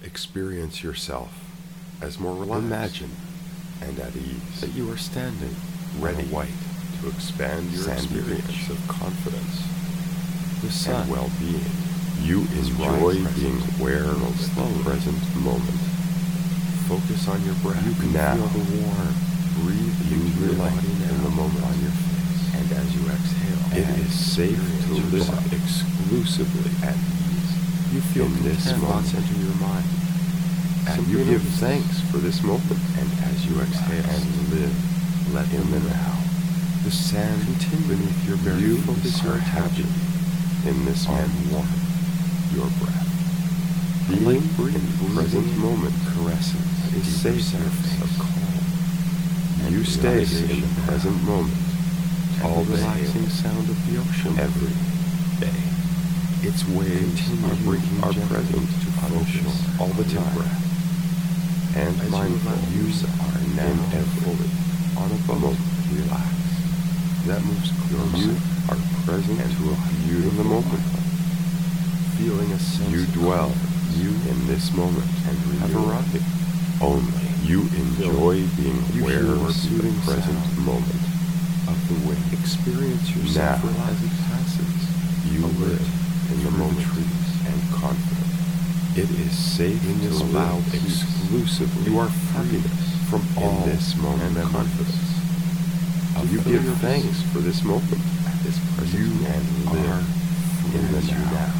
Experience yourself as more relaxed. Imagine and at ease that you are standing ready on a white, to expand your experience of confidence the sun and well-being. You enjoy being aware of the present moment. Focus on your breath. You can now feel the warm breathe into your body in the moment on your face. And as you exhale, it is safe to live exclusively at ease. You feel in this moment. thoughts enter your mind. And you give thanks for this moment. And as you exhale and live, let in the now. The sand beneath your bare feet are happy in this moment. Your breath. Being in the present moment caresses a safe surface of calm. You stay in the present moment. All the relaxing sound of the ocean every day. Its waves are bringing our present to focus all the time. And mindful, you are now in every on a boat. Relax. That moves closer. You are present to a view in the moment. Feeling a sense you dwell. You in this moment and have arrived. Only you enjoy being aware of the present moment of the way. Experience yourself now as it passes. You live in the moment and confident. It is safe to allow exclusively. You are happiness from all this moment and confidence. You give thanks for this moment at this present. You and live in the now.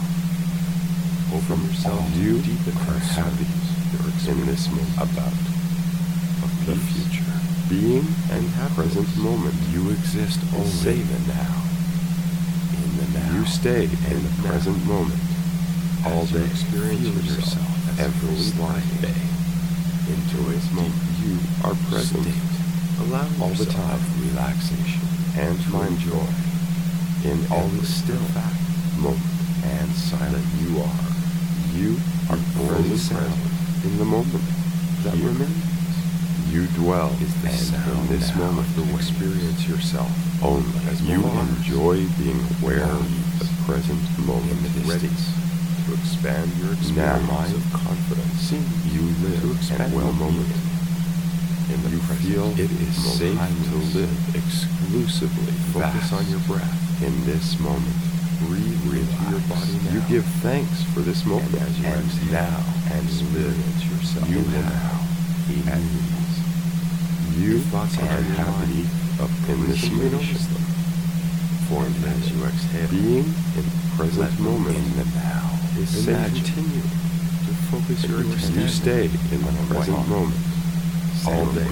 Open yourself. You are happy in this moment about the future. Being and present moment. You exist only in the now. In the now. You stay in the present moment. All day. Experience yourself every day. Enjoy this moment. You are present. Allow all the time relaxation and find joy in all the still moment and silent you are. You are present in the moment that remains. You dwell in this moment to experience yourself only as you enjoy being aware of the present moment. Ready to expand your experience of confidence. You live to expand well moment. You feel it is safe to live exclusively. Focus on your breath in this moment. Breathe into your body now. You give thanks for this moment as you exhale now and live yourself. You now at ease. You are happy in this moment. For as you exhale, being in the present moment in the now is safe. Continue to focus your attention. You stay in the present moment. All day,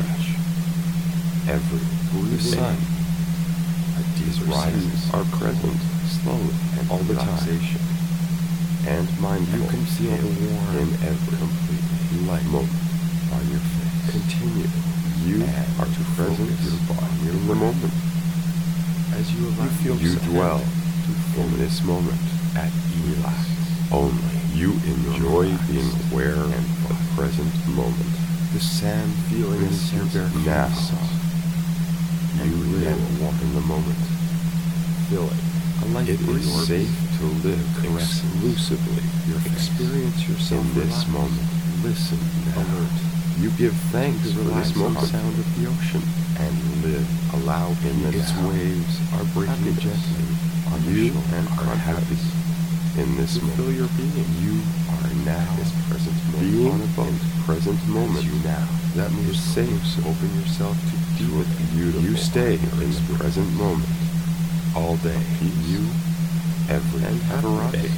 every blue sun, these rises are present slowly and all the time. And mindful, you can feel the warmth in every completely light moment on your face. Continue, you are to present your body in the moment. As you allow you dwell in this moment at ease. Only you enjoy being aware of the present moment. The sand feeling is your bare now. You live in the moment. Feeling it is safe to live exclusively. Experience yourself in this moment. Listen, alert. You give thanks for this moment. Sound of the ocean and live. Allow in that its waves are breaking gently on you and are happy in this moment. Feel your being. You are now this present moment. Being on a boat. Present moment. You now. That moves safe. So open yourself to deep beautiful. You stay in the present moment all day. You every and every day.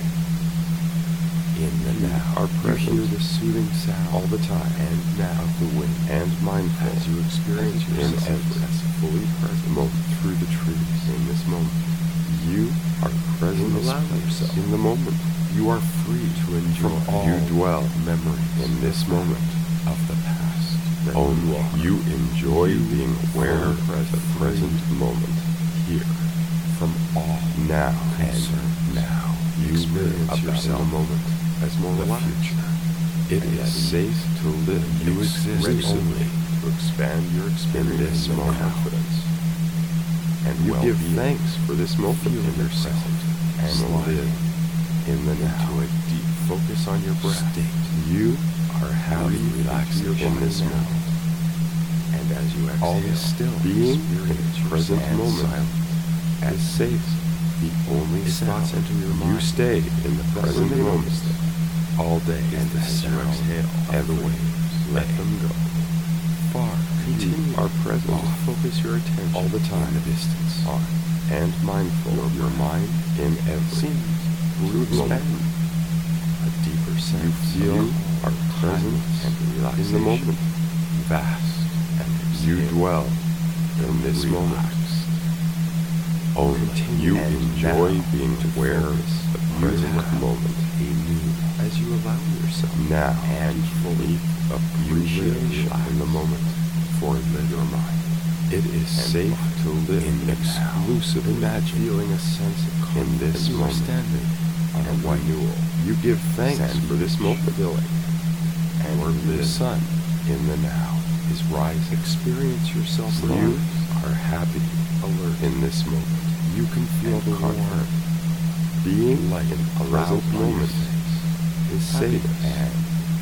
In the now are present. You hear the soothing sound all the time and now of the wind and mindful as you experience in every fully present moment through the trees in this moment. You are present yourself in the moment. You are free to enjoy all you dwell memory in this moment of the past. Only you enjoy being aware of the present moment here. From all now and now you live yourself a moment as more relaxed. It is safe to live. You exist only to expand your experience in this moment. Confidence. And you give thanks for this moment in yourself and live in the now. To a deep focus on your breath. You are happy, relaxing in this moment. And as you exhale, all is still. Being in the present moment is safe. The only thoughts enter your mind. You stay in the present moment all day, and as you exhale, the waves, let them go. Far, continue our present. Focus your attention all the time, in the distance, on, and mindful of your mind in every expand. A deeper sense. You feel our presence and relaxation in the moment, vast, and you dwell in this moment. Only you enjoy being aware of the present moment. As you allow yourself now and fully appreciation in the moment for your mind. It is safe to live in exclusive imagine feeling a sense of calm in this moment. Standing on a white renewal. You give thanks for this moment. And the sun in the now is rising. Experience yourself. You are happy, alert in this moment. You can feel the warmth. Being like in a present moment is safe, and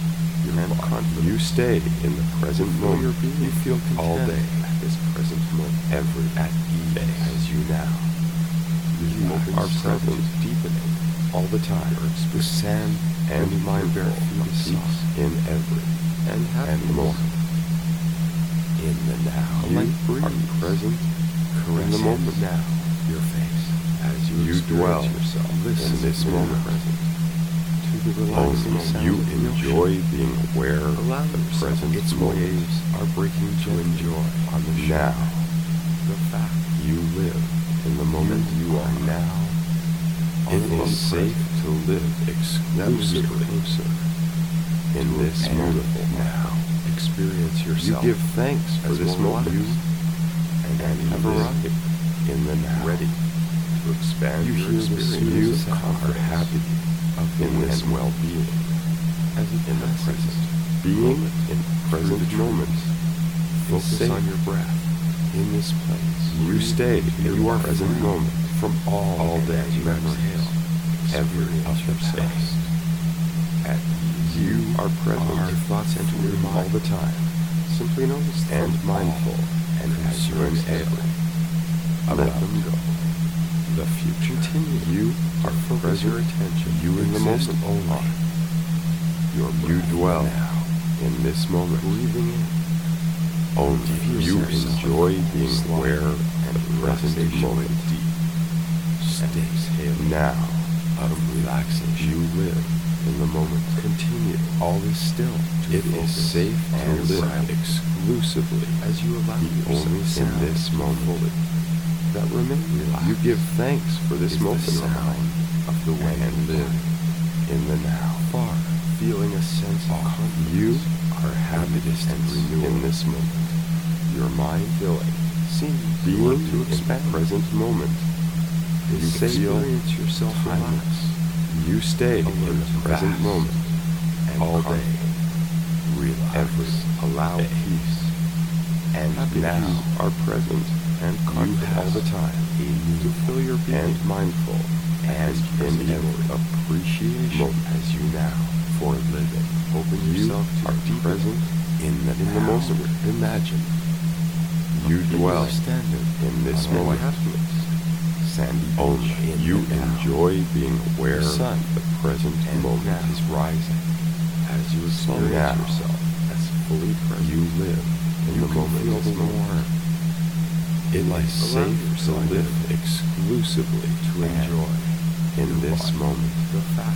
you stay in the present moment. You feel content all day at this present moment, ever at ease as you now. You are present, deepening all the time. The sand and mind bear peace in every and more. In the now, you are present, in the moment now. Your face as you dwell yourself in this moment. To the relaxing sound you enjoy being aware of the present. Its waves are breaking to enjoy on the now. The fact you live in the moment you are now. It is safe to live exclusively in this moment now. Experience yourself. You give thanks for this moment. And have arrived in the now, ready to expand you your experience of comfort, happy in this well-being, as in the present. Being in present moments, focus on your breath in this place. You stay in your present moment from all day memories, every other space. At you are present. Our thoughts enter your mind all the time. Simply notice and mindful, and as you exhale. Let them go. The future continues. You are focus your attention. You in the moment only. You dwell now in this moment. Breathing in. Only you enjoy being aware and present moment. Deep. Stay now. Out of relaxation. You live in the moment. Continue. All is still. It is safe to live exclusively as you allow yourself in this moment. That remain relaxed. You give thanks for this moment of the way and live in the now. Far, feeling a sense of confidence. You are happiness and renewal in this moment. Your mind filling, seems being to expand present moment. You experience yourself relaxed. You stay in the present moment all day. Relax. Allow peace. And now are present. And confident all the time, to fill your being and mindful, and in every appreciation as you now for living. Open yourself to are present in the moment. Imagine you dwell in this moment. Sandy only you enjoy being aware of the present moment is rising as you experience yourself as fully present. You live in the moment. Feel the warmth. It is safe to live exclusively to enjoy in this moment. The fact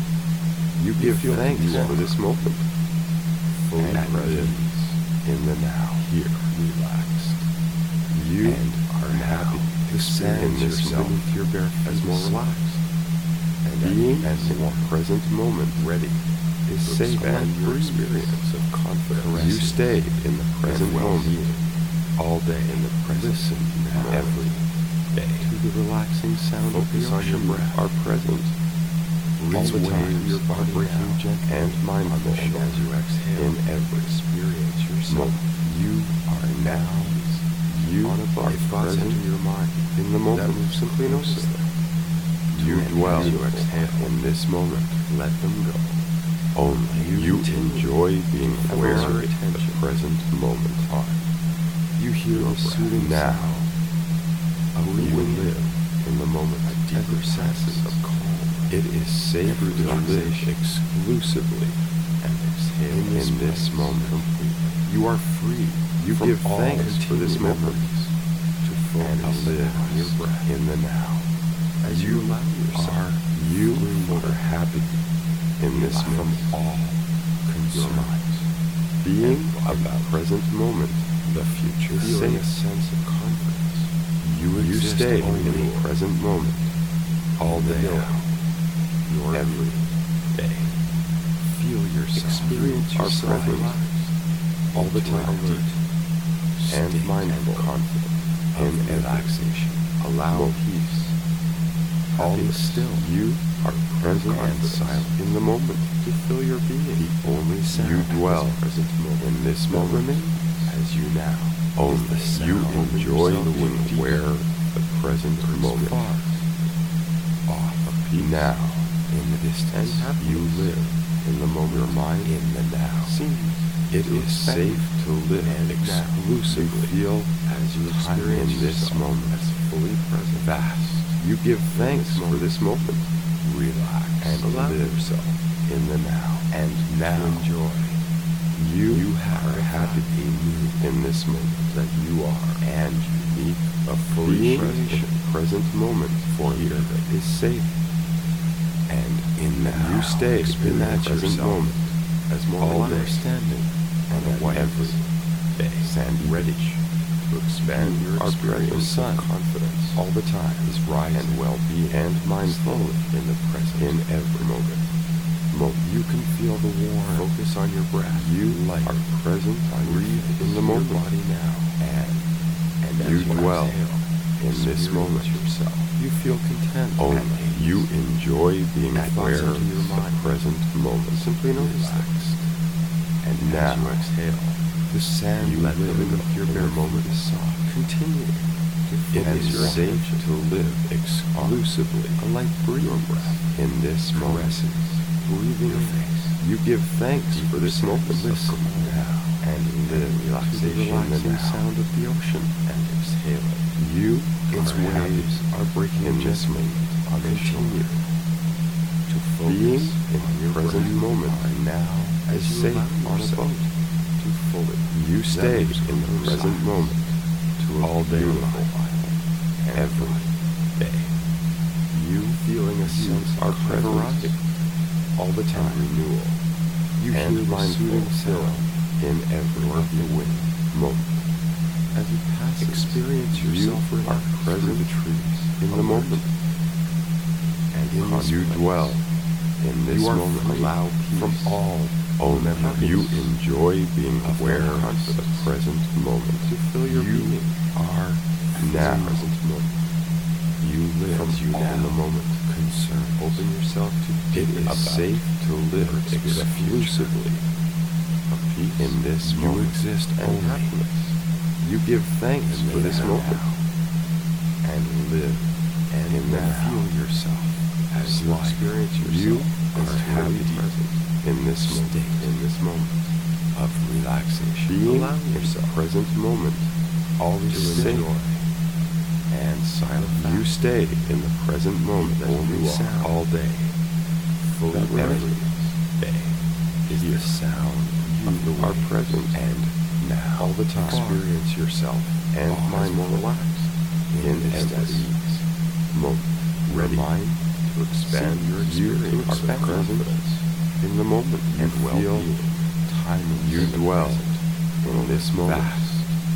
you give thanks for this moment. Fully present in the now, here, relaxed. You are happy to stand in this moment your bare as more relaxed. And being as in the present moment ready is safe and your experience of confidence. You stay in the present moment. All day in the present. Listen every day to the relaxing sound of the ocean are present. All the time your body breaking gentle and mindful as you exhale in every experience yourself. You are now. You are present in your mind in the moment. Simply notice them. You dwell. You exhale in this moment. Let them go. Only you enjoy being aware of the present moment. You hear the soothing now. You You live in the moment. a deeper sense of calm. It is safe to live exclusively And exhale in this moment. completely. You are free. You From give all thanks for this continued moment to and focus live on your breath in the now. as you allow yourself You free are happy in this from moment. all concerns. Being and of the present moment, The future is feeling safe. a sense of confidence. You exist stay only in the present moment all day now. Your Every day. feel yourself. Experience Our yourself present relaxed all the time, alert and state mindful, and confident in of relaxation. Allow Moment. peace. All Happiness. is still. You are present and confidence. silent in the moment. To fill your being. The only sound You dwell present moment in this that moment. remains as you now. Only is the you sound enjoy yourself being deep aware of the present moment. far off of peace Now, in the distance. and happiness. You live in the moment. Your mind in the now. Seems it to is expand safe to live and now. exclusively. You feel as you time experience in this yourself moment as fully present. vast. You give thanks this for moment. this moment Relax and allow live yourself in the now. And to enjoy. You have are happy in this moment that you are and unique. a fully Being present. in the present moment for you is safe. And in now, you stay in that present yourself moment as more all day, understanding and and awake. every day, Sandy ready to expand your our experience present sun of confidence all the time is rising and well-being and mindful in the present. in every moment. You can feel the warmth. Focus on your breath. You light are present breathe in the your moment. body now. And as You dwell exhale, in this experience moment. yourself. You feel content. Only at ease. you enjoy being Thoughts aware into of your the mind. present moment. Simply notice them. Relaxed. And As now, you exhale, the sand you you let live them in go. your bare moment is soft. Continue to It focus is your safe attention to live exclusively a light breeze. your breath in this moment. Caresses, breathing Your face. You give thanks for this moment. Listen now and live to the relaxation in the relaxing now. sound of the ocean and exhale it. You Its are happy waves are breaking in this gently moment. on the shore. To focus Being in on the your present breath moment are now is as you safe allow on a yourself boat. to fully You stay let in the yourself present moment to a all day beautiful long, every day. You feeling a sense are of present variety all the time. and renewal. You and hear the mindful soothing sound in every of the wind moment. as it passes. Experience You yourself are relaxed present through the trees in the alert. moment. And in this You place, dwell in this you are moment. free Allow peace from all only memories you enjoy being of aware of the confidence. present moment. to fill your You being are in now. the present moment. You live From you all in the moment. concern. Open yourself to It deep is about safe to live your experience. exclusively of peace. in this You moment exist and only happiness. You give thanks in for the this now. moment and live And in the then now. feel yourself as you Life. experience You yourself as are fully happy present in this moment. state In this moment. of relaxation. Being Allow in the yourself present moment always to safe enjoy and silent. the You fact stay in the present moment that only you are all day. fully That every present day is the sound you of the are waves. present and now all the time. Experience yourself and as mindful more relaxed in this every ease. moment. Ready Mind to expand your you experience are of present confidence in the moment and feel well-being. Time you in the dwell present. in this moment. Vast.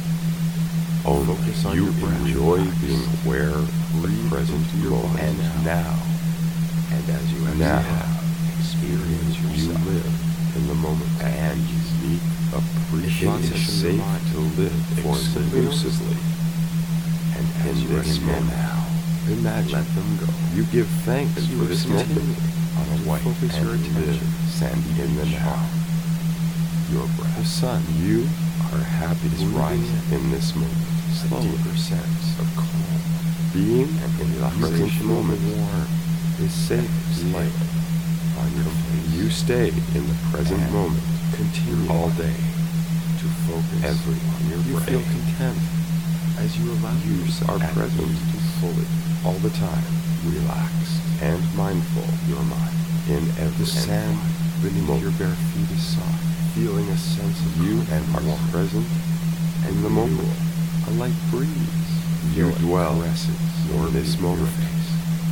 Only Focus on you your breath. enjoy Relax. being aware of the Breathe present into your moment. body And now, And as you Now, exhale, experience you yourself live in the moment and unique It appreciation. is It is safe to live exclusively And in as you this exhale moment. now, Imagine let them go. you give thanks As you for this moment continue on a to white focus and your attention live sandy in the each now. your breath. The sun you are happy is Breathing rising in this moment. A Slowly. deeper sense of calm Being and in the relaxation present moment warm is safe and light on your face. You stay in the present moment. Continue all day to focus every on your you breath. feel content As you allow yourself are at present ease fully all the time, relaxed and mindful. Your mind In every the sand beneath moment. your bare feet is soft, feeling a sense of You comfort are warmth present and in the moment. renewal. A light breeze You feel it dwell caresses your in this your moment. face.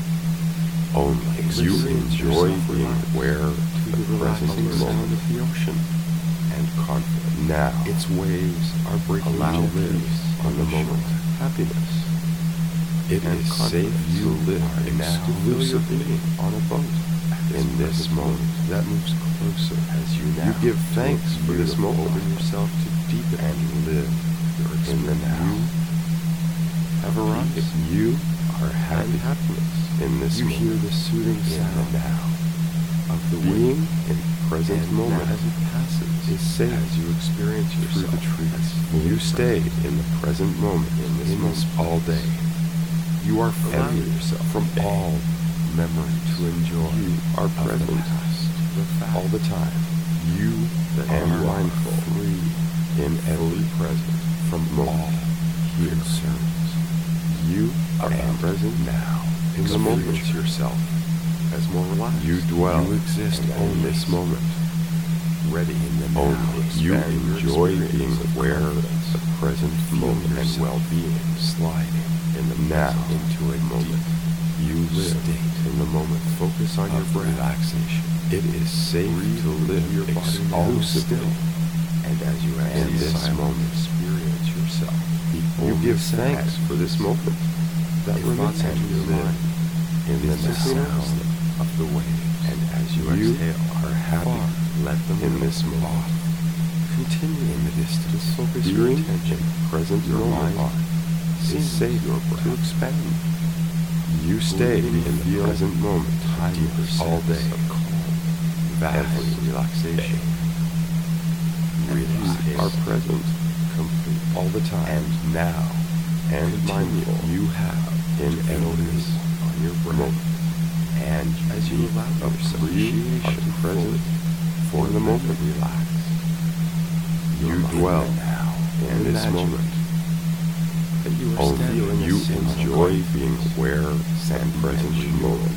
Only you Experience enjoy yourself being relaxed aware of to the the present relaxing sound moment of the ocean and confident. now. Its waves are breaking Allow gently peace on the shore. moment. Happiness. It and is confidence. safe You to live are now exclusively on a boat in this moment that moves closer as you now. You give thanks for this moment. Open yourself to deepen and live your in the now. You have arrived. You are happy And happiness. in this You moment. hear the soothing in sound the now. of the Being wind in present and moment as it passes is safe as you experience through yourself the trees. as You fully stay present. in the present moment In this moment. all day. You are Allow free yourself from day. all memory to enjoy. You are of the present past, the fact all the time. You that and are mindful free in every present from all concerns. You are And present now in the moment. experience yourself as more relaxed. You dwell You exist in only this moment. ready in the now. Only you Expand your enjoy experience being of aware of confidence. the present Feel moment and yourself well-being. sliding in the Now present into a moment. You live state in the moment. Focus on your of breath. relaxation. It is safe Breathe to live your body exclusively still. And as you in this moment. experience yourself. You only give sad thanks for this moment that if remains thoughts enter your live mind. in the Simply now. notice them of the waves. And as you exhale, are happy far, let them in roll this moment. off. Continue in the distance. Focus your Being attention. in present Your moment mind is safe your breath to expand. You stay Breathing in the feel present moment deeper all sense day. of calm, vast Every relaxation. You are present complete all the time. and now and mindful. You have in to every focus on your breath. moment. And as you allow yourself You are appreciation present for in the moment. relax. You dwell in this moment. That you are Only standing you a sense of enjoy life. being aware of the present moment.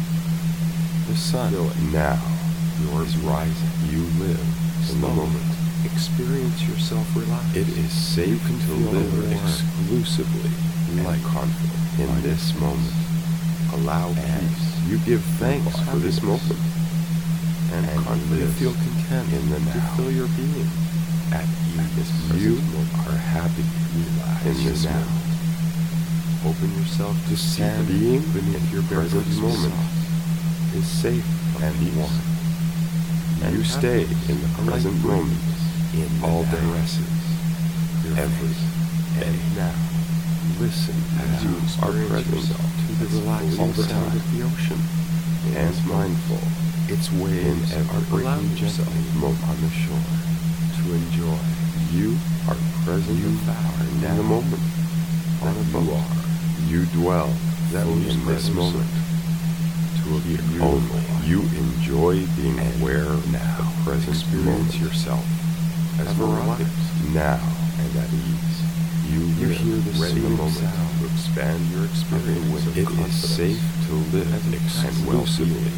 The sun Now yours rising. you live in the Slowly moment. experience yourself relaxed. It is safe can to feel live the warmth exclusively like and confident in on this your moment. Allow And peace. You give thanks for this happiness. moment and and you confidence feel content in the to now. fill your being at ease. You are happy in this now. moment. Open yourself to Sand being beneath your bare present feet moment is safe and peace. warm. And You stay in the a light present breeze moment in the all now. day. Your Every face. And now listen as you are experience present yourself to the relaxing all the sound time. of the ocean and mindful. Its waves in are every breaking gently moment. on the shore to enjoy. You are present You are in now the moment on a boat. You dwell That in moves this closer moment. to a beautiful Only life. you enjoy being And aware of now the present experience moment. yourself as Ever relaxed now and at ease. you You live hear the in the soothing moment. sound to expand your experience of It is confidence safe to live as it passes exclusively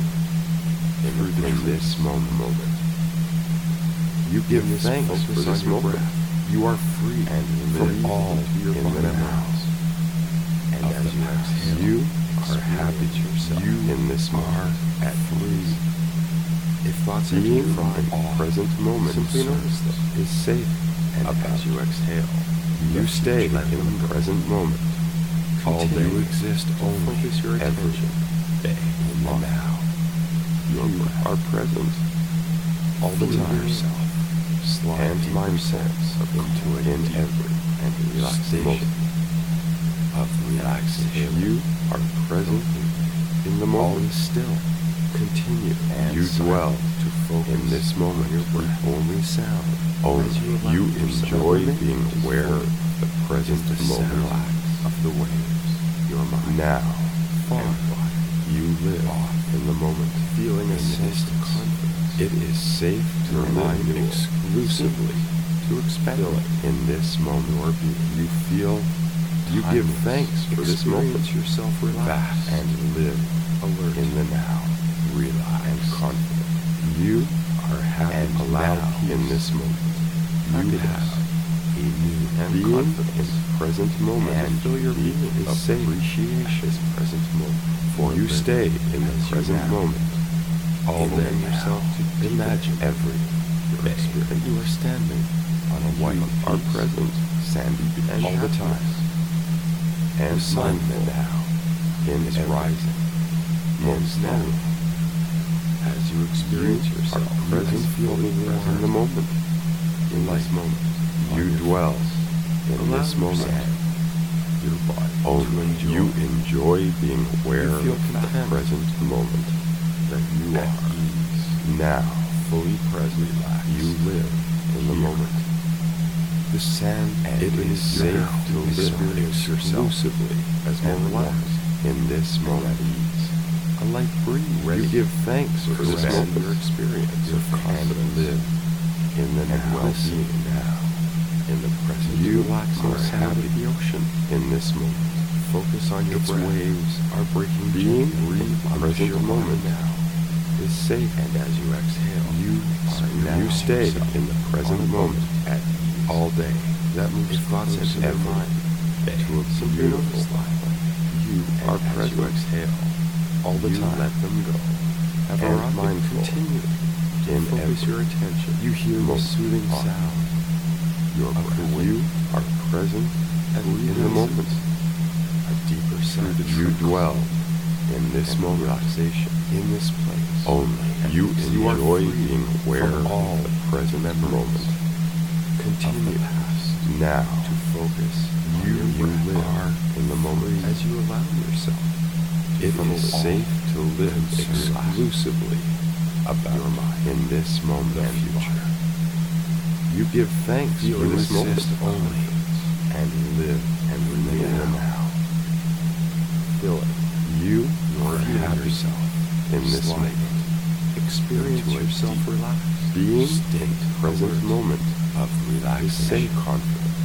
in this moment. You give In this thanks focus for on this your moment. breath. You are free and from live all your in the now. memories. And Of as the you past. exhale, You are happy yourself you in this are moment. at ease. If thoughts enter Being your mind, in present moment simply notice them. is safe And about as you exhale, you stay let in them the go. present moment all day. You exist only. Focus your every attention day in the now. You are present all the Feel time. yourself slide and deeper mindful sense of into it in deep every and relaxation moment. of relaxation. You are present in the All moment. is still. Continue and You dwell to focus in this moment. on your breath. Only sound. Only as you allow you yourself enjoy to being aware of the present the moment. sound of the waves. Your mind Now far and You live in the moment, feeling a sense of confidence. It is safe to remind you exclusively to expect in this moment. You feel, you give thanks for this moment. Yourself relax and live alert in the now, relax and confident. You are happy and allowed in this moment. You have a new and confident in the present moment, and feel your being is safe. Appreciation is present moment. For you stay in the present moment all day. Yourself to imagine every day that you are standing on a white are present sandy beach all the time, and mindful now in its rising most now. As you experience yourself present, feel the warmth in the moment. In this moment, you dwell in this moment. Your body. Only you enjoy being aware of the present moment that you are ease. Now, fully present, you live in the moment. The sand, it is safe to live exclusively as more relaxed in this moment. A light breeze. You give thanks for this moment. Your experience. Your confidence. Live in the well-being now. In the present, you are happy. The ocean in this moment. Focus on your breath. Waves are breaking. Being breathe present moment now is safe, and as you exhale, you stay in the present moment at ease all day. That moves thoughts into your mind to a beautiful life. You are present. You exhale all the time. Let them go. Have a mindful. Continue to focus your attention. You hear the soothing sound. You are present in the moment. A deeper sense. You dwell in this moment. Relaxation in this place. Only you enjoy being aware of all the present moment. Continue now to focus. You are in the moment as you allow yourself. It is safe to live exclusively about your mind in this moment and future. You give thanks for this moment only, and live and remain in the now. Feel it. You are happy in this moment. Experience yourself relaxed. Being in the present moment of relaxation. Stay confident.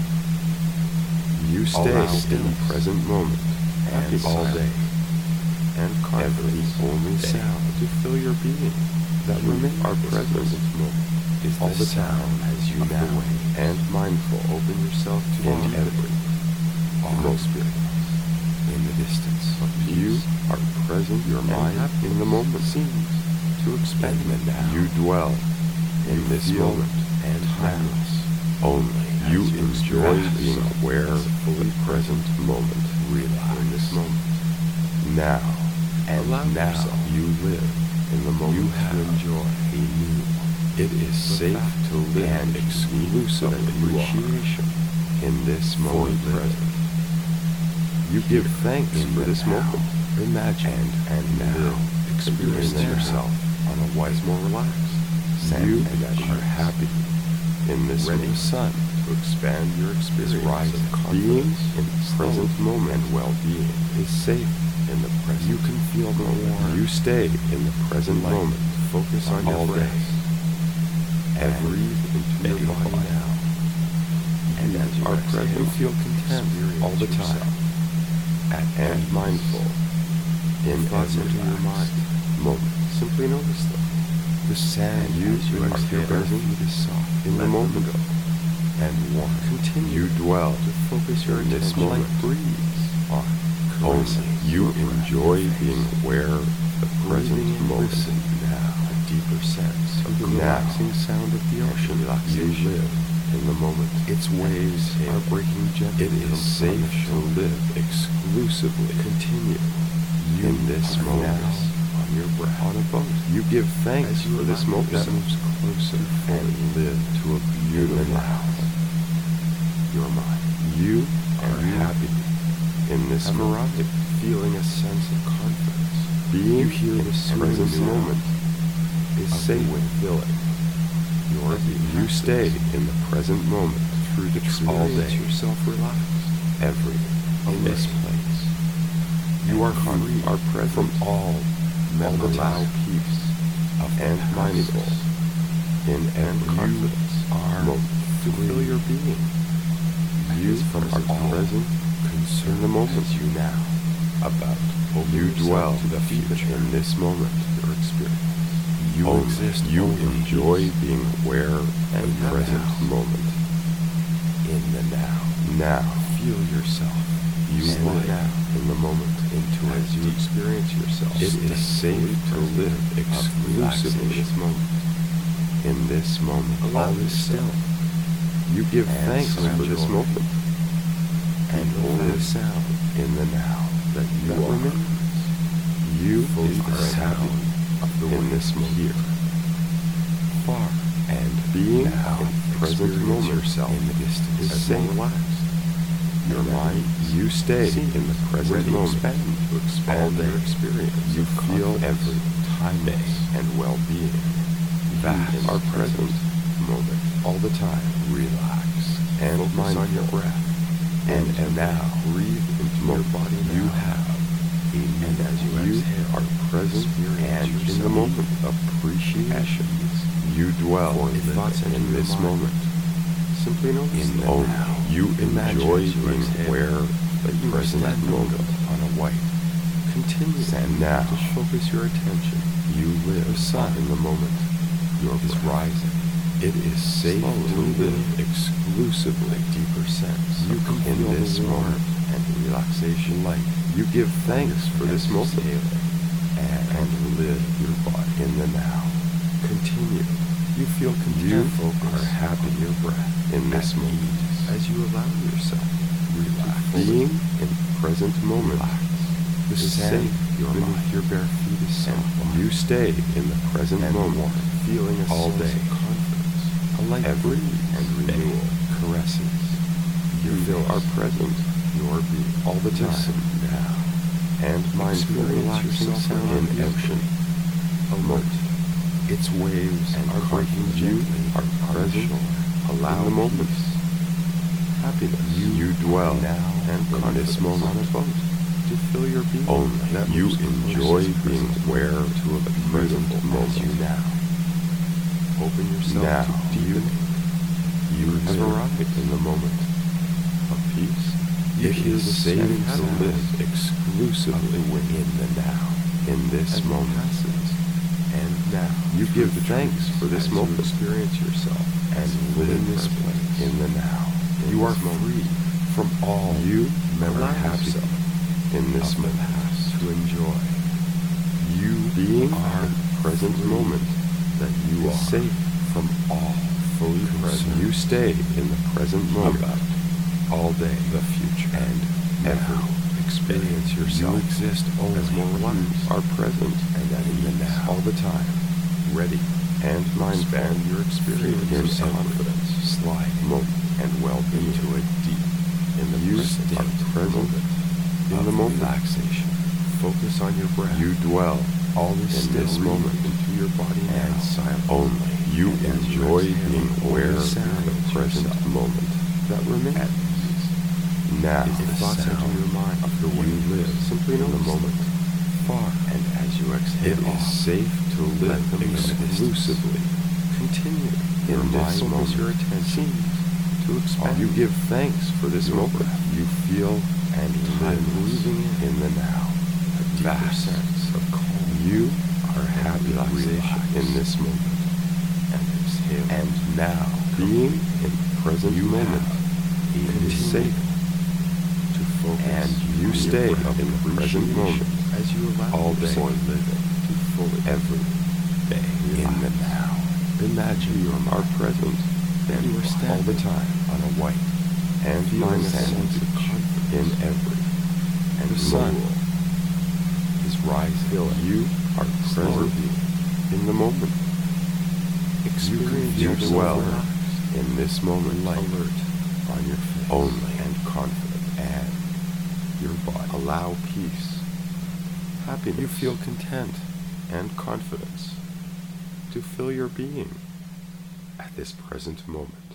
You stay in the present moment and all day. And every only sound to fill your being that remains our present moment is all the sound as you now and mindful open yourself to every experience in the distance. You are present. Your mind in the moment seems to expand. You dwell in this moment and timeless. Only you enjoy being aware of the present moment. Relax in this moment now. And now you live in the moment. You have enjoy a new. It is safe to live and exclusive appreciation in this moment present. You give thanks for this moment. Imagine and now experience yourself on a wise, more relaxed. You are happy in this ready sun to expand your experience. Being in the present moment and well-being is safe. In the present, you can feel the warmth. You stay in the present moment. Focus on your breath. And breathe into your body now. And as you are present, you feel content all the time. And mindful. In present your mind moment. Simply notice them. The sand you exhale is soft in the moment ago. And warm. Continue. You dwell to focus your in this moment. Breathe on. Only you enjoy being aware of the present moment. Now, a deeper sense of the relaxing sound of the ocean. You live in the moment. Its waves are breaking gently. It is safe to live exclusively. Continue in this moment on your breath. On a boat, you give thanks for this moment that moves closer and live to a beautiful house. Your mind. You are happy. In this moment, feeling a sense of confidence. Being you hear the present moment is safe with filling. You stay in the present moment through the all day. Yourself relaxed. Every in this place. You are free, are present from all mental peace and mindfulness in every confidence moment to feel your being. You are present in the moment you now about you dwell the future in this moment your experience. You exist. You enjoy being aware and present moment in the now. Now feel yourself. You live now in the moment into as you experience yourself. It is safe to live exclusively in this moment. In this moment, all is still. You give thanks for this moment and live sound in the now that you are. You is the sound of the in this moment here, far and being now in present moment yourself in the distance is safe. Relaxed. Your mind, you stay in the present moment to expand their experience. You feel every time and well-being. That are present moment all the time. Relax and focus on your breath. And now breathe into your body. You have, and as you are present and in the moment, appreciation. You dwell in this moment. Simply notice in the now. You enjoy being aware that you present moment on a white. Continue and now to focus your attention. You live the sun in the moment. Your is rising. It is safe to live exclusively deeper sense. You can in this moment and relaxation light. You give thanks for this moment and live your body in the now. Continue. You feel content. You are happy in your breath in this moment as you allow yourself relax. Being in present moment. Relax. The sand beneath your bare feet is soft. You stay in the present moment, feeling a all day confidence, a light every and renewal caresses. You feel are present, your being all the time now, and mindful relaxing sound in ocean, alert. Its waves and are breaking you are present, allow the moments. Happiness you dwell now and in this moment on a boat. To feel your being only that you enjoy being aware to a present moment you now. Open yourself now to deep. You have arrived in the moment of peace. It is safe to live exclusively within the now. In this moment, and now you give thanks for this moment. Experience yourself and live in this place in the now. You are free from all you never have yourself. In this moment to enjoy you being our present moment that you are safe from all fully present. You stay in the present moment all day, the future, and ever experience yourself. You exist only as more relaxed, are present, and that in the now all the time, ready and mindful. Your experience in confidence, slide, moment, and well-being to a deep in the present moment. In the moment, relaxation. Focus on your breath. You dwell all in this moment into your body and silence. Only you enjoy being aware of the present moment that remains. Now, the thoughts enter your mind of the way you live simply in the moment. Far and as you exhale, it is safe to live exclusively. Continue in this moment. Your attention to expand. You give thanks for this moment. You feel and live breathing in the now, a deeper sense of calm. You are happy in this moment, and exhale. And now, being in present moment, it is safe to focus. And you stay in the present moment as you allow all day living to fully every day in the now. Imagine you are present, and you are standing all the time on a white and feeling a sense of confidence in every and the sun is rising. You are present in the moment. Experience you dwell in this moment, light alert on your face, only and confident, and your body allow peace, happiness. You feel content and confidence to fill your being at this present moment.